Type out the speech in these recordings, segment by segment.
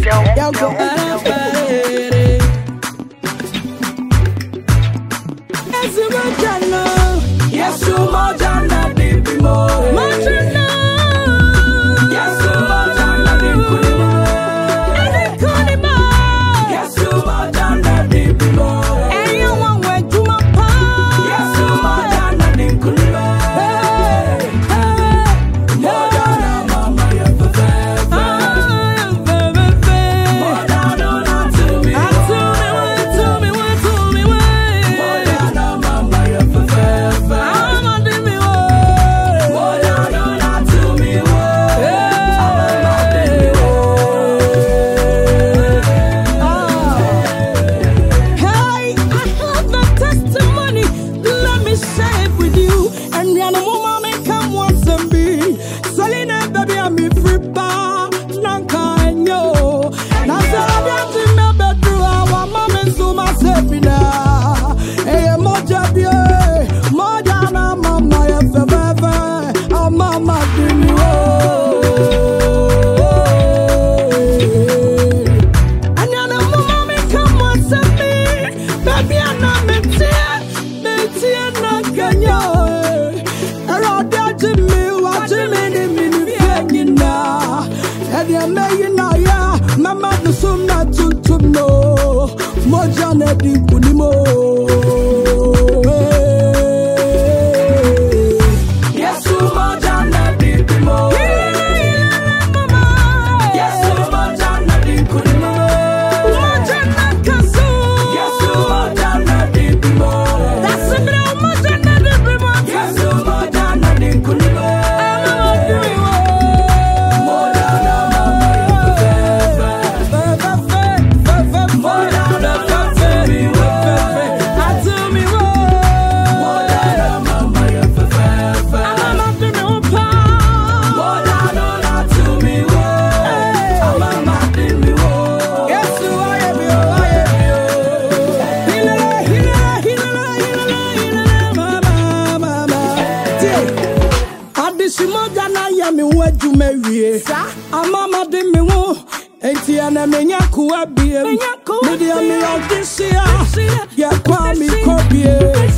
Amama de me wo enti ana menya kuwa biem media me odisia ya kwa mi kobie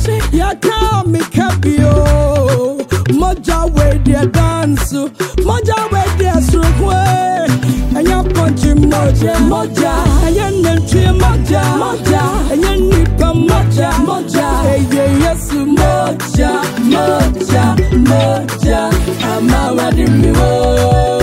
ya ka mi kabio moja we dia dance moja we dia sukwe anya ponchi moja anya nentwe moja anya nipa moja eye yesu moja amama de me wo